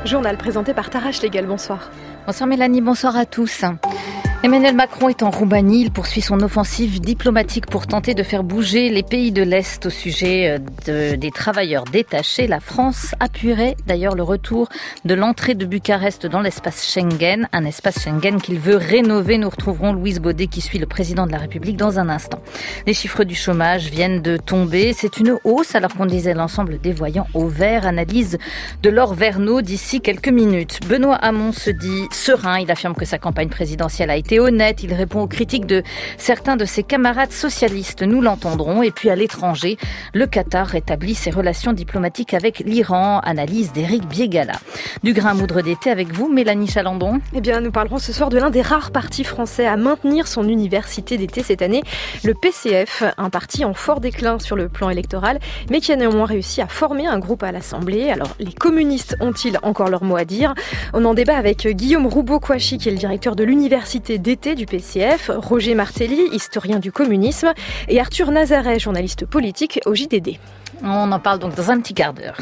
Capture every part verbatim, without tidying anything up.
Journal présenté par Tara Schlegel, bonsoir. Bonsoir Mélanie, bonsoir à tous. Emmanuel Macron est en Roumanie, il poursuit son offensive diplomatique pour tenter de faire bouger les pays de l'Est au sujet de, des travailleurs détachés. La France appuierait d'ailleurs le retour de l'entrée de Bucarest dans l'espace Schengen, un espace Schengen qu'il veut rénover. Nous retrouverons Louise Baudet qui suit le président de la République dans un instant. Les chiffres du chômage viennent de tomber, c'est une hausse alors qu'on disait l'ensemble des voyants au vert. Analyse de Laure Verneau d'ici quelques minutes. Benoît Hamon se dit serein, il affirme que sa campagne présidentielle a été honnête, il répond aux critiques de certains de ses camarades socialistes, nous l'entendrons. Et puis à l'étranger, le Qatar rétablit ses relations diplomatiques avec l'Iran, analyse d'Éric Biégala. Du grain à moudre d'été avec vous, Mélanie Chalandon. Eh bien, nous parlerons ce soir de l'un des rares partis français à maintenir son université d'été cette année, le P C F, un parti en fort déclin sur le plan électoral, mais qui a néanmoins réussi à former un groupe à l'Assemblée. Alors, les communistes ont-ils encore leur mot à dire ? On en débat avec Guillaume Roubaud-Kouachi, qui est le directeur de l'université d'été du P C F, Roger Martelly, historien du communisme, et Arthur Nazaret, journaliste politique au J D D. On en parle donc dans un petit quart d'heure.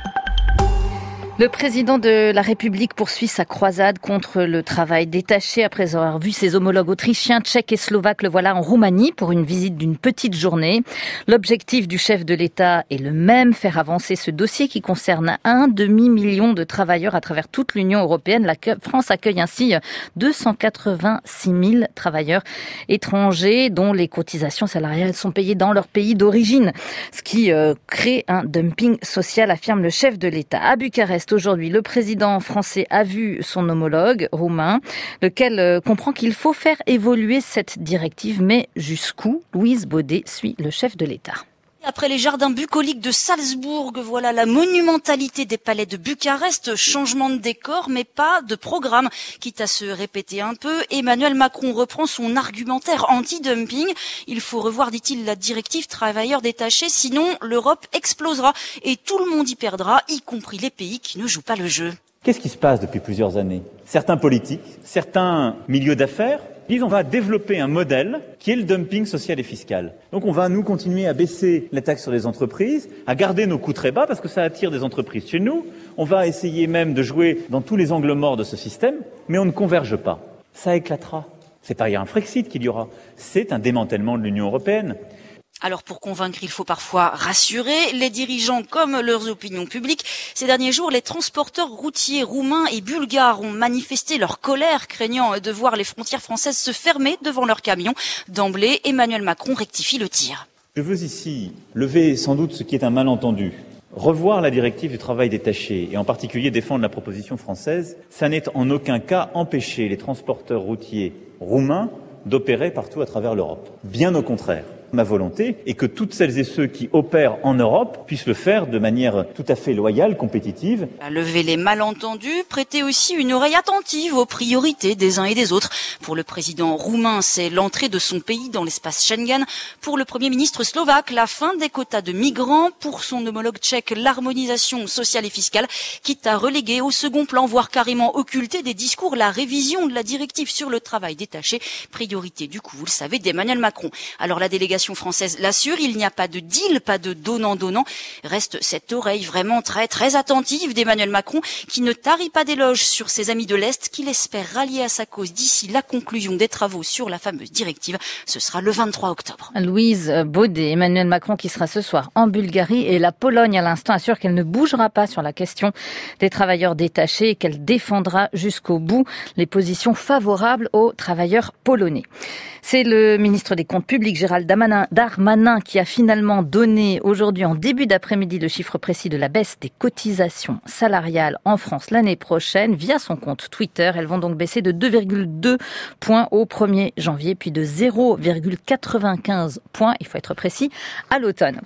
Le président de la République poursuit sa croisade contre le travail détaché après avoir vu ses homologues autrichiens, tchèques et slovaques le voilà en Roumanie pour une visite d'une petite journée. L'objectif du chef de l'État est le même, faire avancer ce dossier qui concerne un demi-million de travailleurs à travers toute l'Union européenne. La France accueille ainsi deux cent quatre-vingt-six mille travailleurs étrangers dont les cotisations salariales sont payées dans leur pays d'origine, ce qui euh, crée un dumping social, affirme le chef de l'État. À Bucarest, aujourd'hui, le président français a vu son homologue roumain, lequel comprend qu'il faut faire évoluer cette directive. Mais jusqu'où ? Louise Baudet suit le chef de l'État. Après les jardins bucoliques de Salzbourg, voilà la monumentalité des palais de Bucarest. Changement de décor, mais pas de programme. Quitte à se répéter un peu, Emmanuel Macron reprend son argumentaire anti-dumping. Il faut revoir, dit-il, la directive travailleurs détachés, sinon l'Europe explosera et tout le monde y perdra, y compris les pays qui ne jouent pas le jeu. Qu'est-ce qui se passe depuis plusieurs années ? Certains politiques, certains milieux d'affaires disent on va développer un modèle qui est le dumping social et fiscal. Donc on va nous continuer à baisser la taxe sur les entreprises, à garder nos coûts très bas parce que ça attire des entreprises chez nous. On va essayer même de jouer dans tous les angles morts de ce système, mais on ne converge pas. Ça éclatera. C'est pas un Frexit qu'il y aura. C'est un démantèlement de l'Union européenne. Alors pour convaincre, il faut parfois rassurer les dirigeants comme leurs opinions publiques. Ces derniers jours, les transporteurs routiers roumains et bulgares ont manifesté leur colère, craignant de voir les frontières françaises se fermer devant leurs camions. D'emblée, Emmanuel Macron rectifie le tir. Je veux ici lever sans doute ce qui est un malentendu. Revoir la directive du travail détaché et en particulier défendre la proposition française, ça n'est en aucun cas empêcher les transporteurs routiers roumains d'opérer partout à travers l'Europe. Bien au contraire. Ma volonté est que toutes celles et ceux qui opèrent en Europe puissent le faire de manière tout à fait loyale, compétitive. Lever les malentendus, prêter aussi une oreille attentive aux priorités des uns et des autres. Pour le président roumain, c'est l'entrée de son pays dans l'espace Schengen. Pour le premier ministre slovaque, la fin des quotas de migrants. Pour son homologue tchèque, l'harmonisation sociale et fiscale, quitte à reléguer au second plan, voire carrément occulter des discours, la révision de la directive sur le travail détaché. Priorité du coup, vous le savez, d'Emmanuel Macron. Alors la délégation française l'assure, il n'y a pas de deal, pas de donnant-donnant. Reste cette oreille vraiment très très attentive d'Emmanuel Macron qui ne tarit pas d'éloges sur ses amis de l'Est qu'il espère rallier à sa cause d'ici la conclusion des travaux sur la fameuse directive. Ce sera le vingt-trois octobre. Louise Baudet, Emmanuel Macron qui sera ce soir en Bulgarie et la Pologne à l'instant assure qu'elle ne bougera pas sur la question des travailleurs détachés et qu'elle défendra jusqu'au bout les positions favorables aux travailleurs polonais. C'est le ministre des Comptes publics, Gérald Darmanin, qui a finalement donné aujourd'hui en début d'après-midi le chiffre précis de la baisse des cotisations salariales en France l'année prochaine via son compte Twitter. Elles vont donc baisser de deux virgule deux points au premier janvier, puis de zéro virgule quatre-vingt-quinze points, il faut être précis, à l'automne.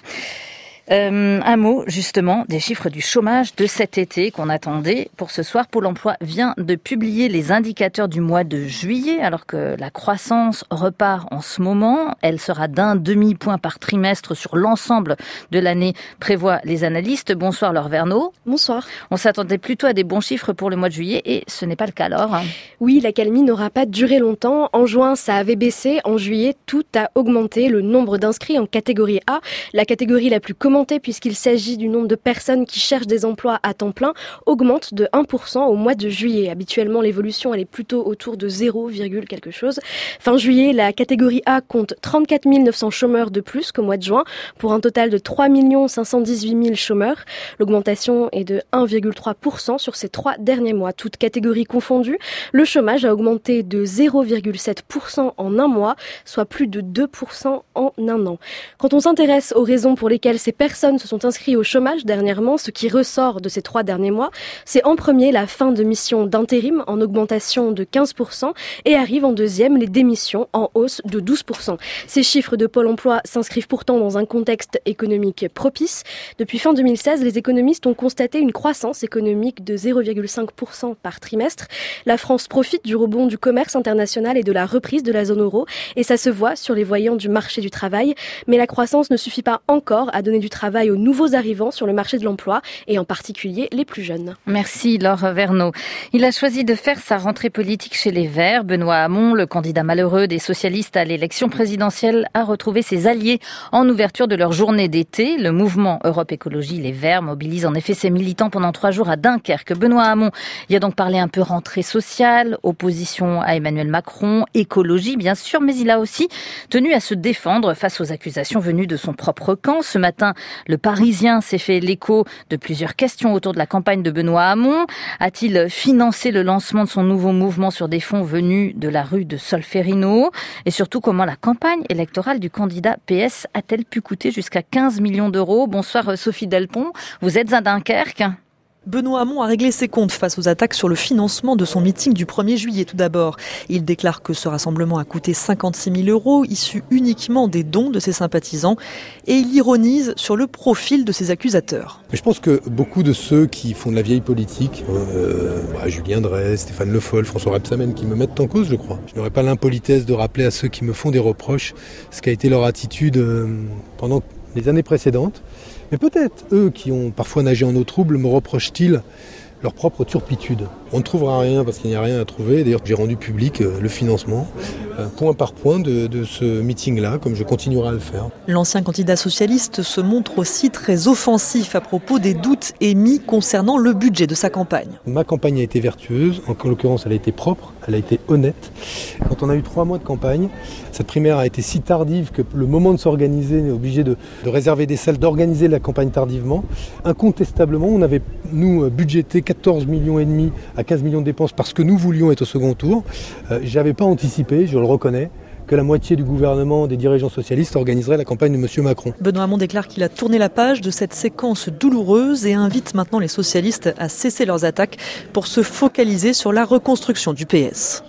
Euh, un mot justement des chiffres du chômage de cet été qu'on attendait pour ce soir. Pôle emploi vient de publier les indicateurs du mois de juillet alors que la croissance repart en ce moment. Elle sera d'un demi-point par trimestre sur l'ensemble de l'année, prévoient les analystes. Bonsoir Laure Verneau. Bonsoir. On s'attendait plutôt à des bons chiffres pour le mois de juillet et ce n'est pas le cas alors. Oui, l'accalmie n'aura pas duré longtemps. En juin, ça avait baissé. En juillet, tout a augmenté. Le nombre d'inscrits en catégorie A, la catégorie la plus commune augmenté puisqu'il s'agit du nombre de personnes qui cherchent des emplois à temps plein, augmente de un pour cent au mois de juillet. Habituellement, l'évolution elle est plutôt autour de zéro, quelque chose. Fin juillet, la catégorie A compte trente-quatre mille neuf cents chômeurs de plus qu'au mois de juin, pour un total de trois millions cinq cent dix-huit mille chômeurs. L'augmentation est de un virgule trois pour cent sur ces trois derniers mois, toutes catégories confondues. Le chômage a augmenté de zéro virgule sept pour cent en un mois, soit plus de deux pour cent en un an. Quand on s'intéresse aux raisons pour lesquelles ces personnes se sont inscrites au chômage dernièrement, ce qui ressort de ces trois derniers mois, c'est en premier la fin de missions d'intérim en augmentation de quinze pour cent et arrive en deuxième les démissions en hausse de douze pour cent. Ces chiffres de Pôle emploi s'inscrivent pourtant dans un contexte économique propice. Depuis fin deux mille seize, les économistes ont constaté une croissance économique de zéro virgule cinq pour cent par trimestre. La France profite du rebond du commerce international et de la reprise de la zone euro, et ça se voit sur les voyants du marché du travail. Mais la croissance ne suffit pas encore à donner du travail aux nouveaux arrivants sur le marché de l'emploi, et en particulier les plus jeunes. Merci Laure Verneau. Il a choisi de faire sa rentrée politique chez les Verts. Benoît Hamon, le candidat malheureux des socialistes à l'élection présidentielle, a retrouvé ses alliés en ouverture de leur journée d'été. Le mouvement Europe Écologie Les Verts mobilise en effet ses militants pendant trois jours à Dunkerque. Benoît Hamon y a donc parlé un peu rentrée sociale, opposition à Emmanuel Macron, écologie bien sûr, mais il a aussi tenu à se défendre face aux accusations venues de son propre camp. Ce matin, le Parisien s'est fait l'écho de plusieurs questions autour de la campagne de Benoît Hamon. A-t-il financé le lancement de son nouveau mouvement sur des fonds venus de la rue de Solferino? Et surtout, comment la campagne électorale du candidat P S a-t-elle pu coûter jusqu'à quinze millions d'euros? Bonsoir Sophie Delpont, vous êtes à Dunkerque. Benoît Hamon a réglé ses comptes face aux attaques sur le financement de son meeting du premier juillet tout d'abord. Il déclare que ce rassemblement a coûté cinquante-six mille euros, issus uniquement des dons de ses sympathisants, et il ironise sur le profil de ses accusateurs. Je pense que beaucoup de ceux qui font de la vieille politique, euh, bah, Julien Drey, Stéphane Le Foll, François Rebsamen, qui me mettent en cause, je crois. Je n'aurais pas l'impolitesse de rappeler à ceux qui me font des reproches ce qu'a été leur attitude euh, pendant les années précédentes. Mais peut-être, eux qui ont parfois nagé en eau trouble, me reprochent-ils leur propre turpitude. On ne trouvera rien parce qu'il n'y a rien à trouver. D'ailleurs, j'ai rendu public euh, le financement, euh, point par point, de, de ce meeting-là, comme je continuerai à le faire. L'ancien candidat socialiste se montre aussi très offensif à propos des doutes émis concernant le budget de sa campagne. Ma campagne a été vertueuse, en l'occurrence elle a été propre, elle a été honnête. Quand on a eu trois mois de campagne, cette primaire a été si tardive que le moment de s'organiser, on est obligé de, de réserver des salles, d'organiser la campagne tardivement. Incontestablement, on avait, nous, budgété quatorze millions et demi à quinze millions de dépenses parce que nous voulions être au second tour. Euh, j'avais pas anticipé, je le reconnais, que la moitié du gouvernement des dirigeants socialistes organiserait la campagne de M. Macron. Benoît Hamon déclare qu'il a tourné la page de cette séquence douloureuse et invite maintenant les socialistes à cesser leurs attaques pour se focaliser sur la reconstruction du P S.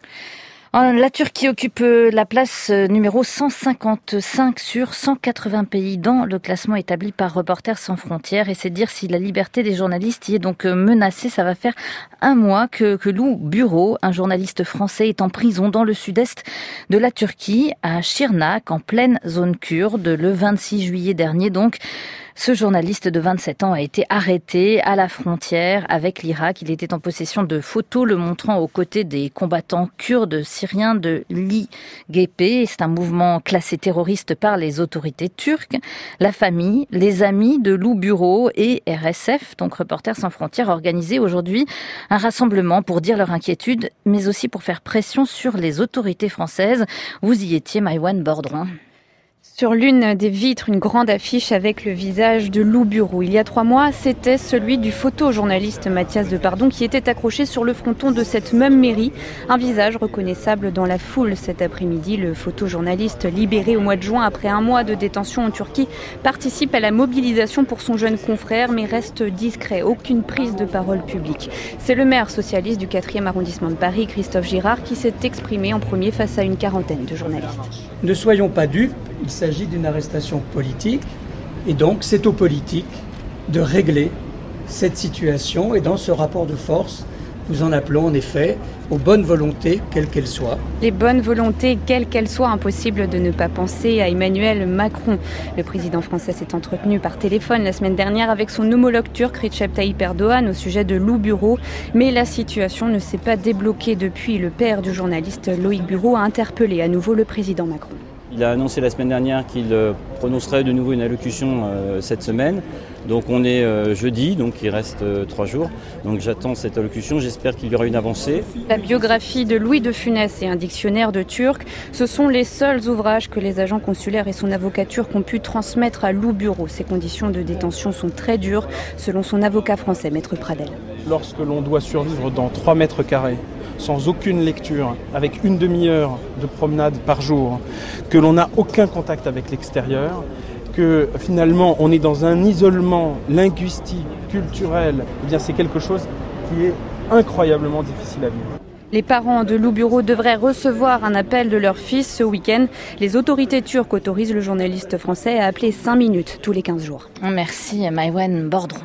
La Turquie occupe la place numéro cent cinquante-cinq sur cent quatre-vingts pays dans le classement établi par Reporters sans frontières. Et c'est dire si la liberté des journalistes y est donc menacée. Ça va faire un mois que, que Lou Bureau, un journaliste français, est en prison dans le sud-est de la Turquie, à Şırnak, en pleine zone kurde, le vingt-six juillet dernier. Donc, ce journaliste de vingt-sept ans a été arrêté à la frontière avec l'Irak. Il était en possession de photos le montrant aux côtés des combattants kurdes syriens de l'I G P. C'est un mouvement classé terroriste par les autorités turques. La famille, les amis de Lou Bureau et R S F, donc Reporters sans frontières, ont organisé aujourd'hui un rassemblement pour dire leur inquiétude, mais aussi pour faire pression sur les autorités françaises. Vous y étiez, Maïwan Bordron. Sur l'une des vitres, une grande affiche avec le visage de Lou Bureau. Il y a trois mois, c'était celui du photojournaliste Mathias Depardon qui était accroché sur le fronton de cette même mairie. Un visage reconnaissable dans la foule cet après-midi. Le photojournaliste libéré au mois de juin après un mois de détention en Turquie participe à la mobilisation pour son jeune confrère mais reste discret. Aucune prise de parole publique. C'est le maire socialiste du quatrième arrondissement de Paris, Christophe Girard, qui s'est exprimé en premier face à une quarantaine de journalistes. Ne soyons pas dupes. Il s'agit d'une arrestation politique et donc c'est aux politiques de régler cette situation et dans ce rapport de force, nous en appelons en effet aux bonnes volontés, quelles qu'elles soient. Les bonnes volontés, quelles qu'elles soient, impossible de ne pas penser à Emmanuel Macron. Le président français s'est entretenu par téléphone la semaine dernière avec son homologue turc Recep Tayyip Erdogan au sujet de Lou Bureau, mais la situation ne s'est pas débloquée depuis. Le père du journaliste Loïc Bureau a interpellé à nouveau le président Macron. Il a annoncé la semaine dernière qu'il prononcerait de nouveau une allocution euh, cette semaine. Donc on est euh, jeudi, donc il reste euh, trois jours. Donc j'attends cette allocution, j'espère qu'il y aura une avancée. La biographie de Louis de Funès et un dictionnaire de turc, ce sont les seuls ouvrages que les agents consulaires et son avocature ont pu transmettre à Lou Bureau. Ses conditions de détention sont très dures, selon son avocat français, Maître Pradel. Lorsque l'on doit survivre dans trois mètres carrés, sans aucune lecture, avec une demi-heure de promenade par jour, que l'on n'a aucun contact avec l'extérieur, que finalement on est dans un isolement linguistique, culturel, eh bien c'est quelque chose qui est incroyablement difficile à vivre. Les parents de Lou Bureau devraient recevoir un appel de leur fils ce week-end. Les autorités turques autorisent le journaliste français à appeler cinq minutes tous les quinze jours. Merci Maïwenn Bordron.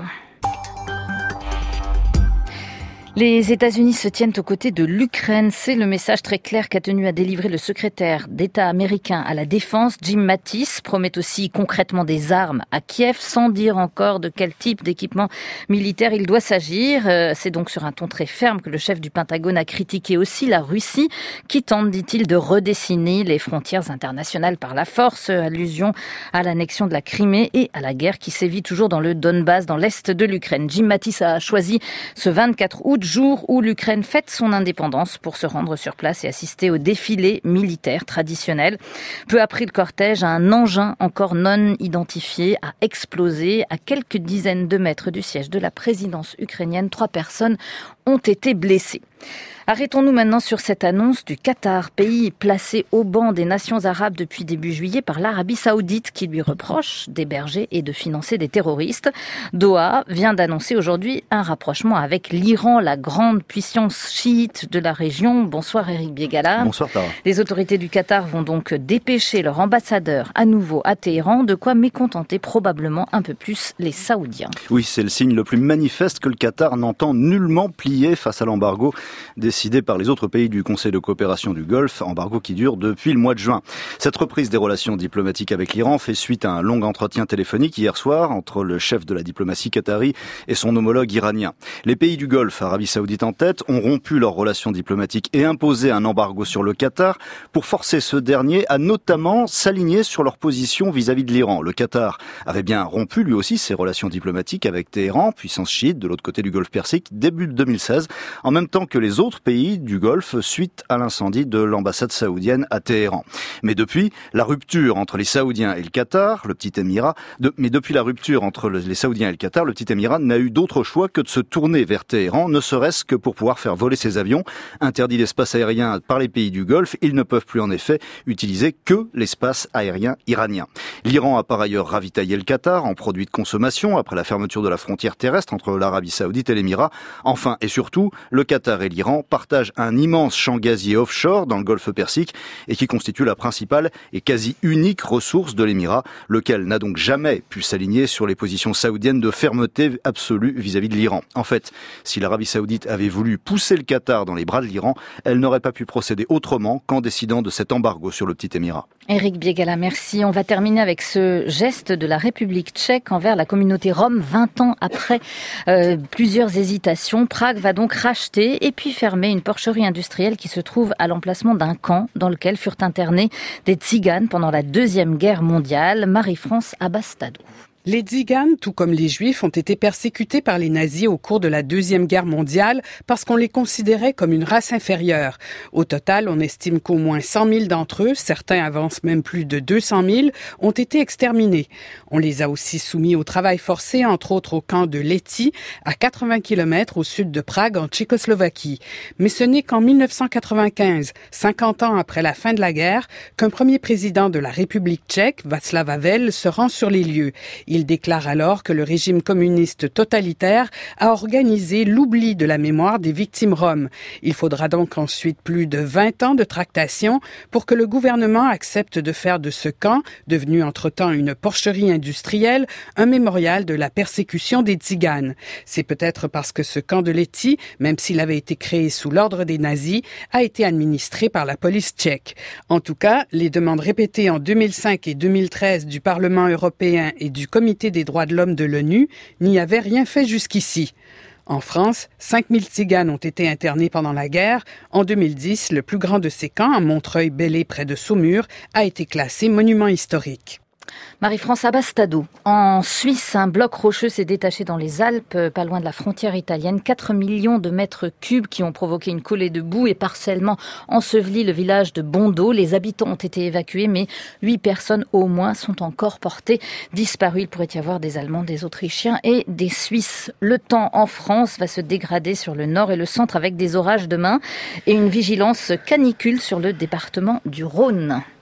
Les États-Unis se tiennent aux côtés de l'Ukraine. C'est le message très clair qu'a tenu à délivrer le secrétaire d'État américain à la Défense, Jim Mattis, promet aussi concrètement des armes à Kiev, sans dire encore de quel type d'équipement militaire il doit s'agir. C'est donc sur un ton très ferme que le chef du Pentagone a critiqué aussi la Russie, qui tente, dit-il, de redessiner les frontières internationales par la force. Allusion à l'annexion de la Crimée et à la guerre qui sévit toujours dans le Donbass, dans l'est de l'Ukraine. Jim Mattis a choisi ce vingt-quatre août, jour où l'Ukraine fête son indépendance, pour se rendre sur place et assister au défilé militaire traditionnel. Peu après le cortège, un engin encore non identifié a explosé à quelques dizaines de mètres du siège de la présidence ukrainienne. Trois personnes ont été blessées. Arrêtons-nous maintenant sur cette annonce du Qatar, pays placé au banc des nations arabes depuis début juillet par l'Arabie Saoudite, qui lui reproche d'héberger et de financer des terroristes. Doha vient d'annoncer aujourd'hui un rapprochement avec l'Iran, la grande puissance chiite de la région. Bonsoir Éric Biégala. Bonsoir Tara. Les autorités du Qatar vont donc dépêcher leur ambassadeur à nouveau à Téhéran, de quoi mécontenter probablement un peu plus les Saoudiens. Oui, c'est le signe le plus manifeste que le Qatar n'entend nullement plier face à l'embargo décidé par les autres pays du Conseil de coopération du Golfe, embargo qui dure depuis le mois de juin. Cette reprise des relations diplomatiques avec l'Iran fait suite à un long entretien téléphonique hier soir entre le chef de la diplomatie qatari et son homologue iranien. Les pays du Golfe, Arabie Saoudite en tête, ont rompu leurs relations diplomatiques et imposé un embargo sur le Qatar pour forcer ce dernier à notamment s'aligner sur leur position vis-à-vis de l'Iran. Le Qatar avait bien rompu lui aussi ses relations diplomatiques avec Téhéran, puissance chiite de l'autre côté du Golfe Persique, début deux mille seize, en même temps que les autres pays du Golfe suite à l'incendie de l'ambassade saoudienne à Téhéran. Mais depuis la rupture entre les Saoudiens et le Qatar, le petit Émirat, de, mais depuis la rupture entre le, les Saoudiens et le Qatar, le petit Émirat n'a eu d'autre choix que de se tourner vers Téhéran, ne serait-ce que pour pouvoir faire voler ses avions. Interdit l'espace aérien par les pays du Golfe, ils ne peuvent plus en effet utiliser que l'espace aérien iranien. L'Iran a par ailleurs ravitaillé le Qatar en produits de consommation après la fermeture de la frontière terrestre entre l'Arabie Saoudite et l'Émirat. Enfin et surtout, le Qatar et l'Iran partagent un immense champ gazier offshore dans le Golfe Persique et qui constitue la principale et quasi unique ressource de l'Émirat, lequel n'a donc jamais pu s'aligner sur les positions saoudiennes de fermeté absolue vis-à-vis de l'Iran. En fait, si l'Arabie Saoudite avait voulu pousser le Qatar dans les bras de l'Iran, elle n'aurait pas pu procéder autrement qu'en décidant de cet embargo sur le petit Émirat. Éric Biégala, merci. On va terminer avec ce geste de la République tchèque envers la communauté rome vingt ans après euh, plusieurs hésitations. Prague va donc racheter et puis fermer une porcherie industrielle qui se trouve à l'emplacement d'un camp dans lequel furent internés des tziganes pendant la Deuxième Guerre mondiale. Marie-France Abastado. Les tziganes, tout comme les juifs, ont été persécutés par les nazis au cours de la Deuxième Guerre mondiale parce qu'on les considérait comme une race inférieure. Au total, on estime qu'au moins cent mille d'entre eux, certains avancent même plus de deux cent mille, ont été exterminés. On les a aussi soumis au travail forcé, entre autres au camp de Lety, à quatre-vingts kilomètres au sud de Prague, en Tchécoslovaquie. Mais ce n'est qu'en mille neuf cent quatre-vingt-quinze, cinquante ans après la fin de la guerre, qu'un premier président de la République tchèque, Václav Havel, se rend sur les lieux. Il déclare alors que le régime communiste totalitaire a organisé l'oubli de la mémoire des victimes roms. Il faudra donc ensuite plus de vingt ans de tractations pour que le gouvernement accepte de faire de ce camp, devenu entre-temps une porcherie industrielle, un mémorial de la persécution des tziganes. C'est peut-être parce que ce camp de Lety, même s'il avait été créé sous l'ordre des nazis, a été administré par la police tchèque. En tout cas, les demandes répétées en deux mille cinq et deux mille treize du Parlement européen et du Comité des droits de l'homme de l'ONU n'y avaient rien fait jusqu'ici. En France, cinq mille tziganes ont été internés pendant la guerre. En deux mille dix, le plus grand de ces camps, à Montreuil-Belley, près de Saumur, a été classé monument historique. Marie-France Abastado. En Suisse, un bloc rocheux s'est détaché dans les Alpes, pas loin de la frontière italienne. quatre millions de mètres cubes qui ont provoqué une coulée de boue et partiellement enseveli le village de Bondo. Les habitants ont été évacués, mais huit personnes au moins sont encore portées disparues. Il pourrait y avoir des Allemands, des Autrichiens et des Suisses. Le temps en France va se dégrader sur le nord et le centre avec des orages demain et une vigilance canicule sur le département du Rhône.